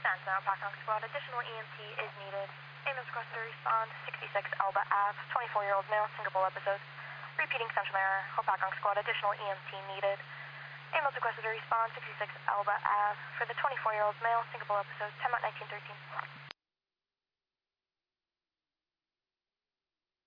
Center, Pakong Squad. Additional EMT is needed. Ambulance requested to respond. 66 Elba Ave. 24-year-old male, Singapore episode. Repeating central error. Pakong Squad. Additional EMT needed. Ambulance requested to respond. 66 Elba Ave. For the 24-year-old male, Singapore episode. 10 1913.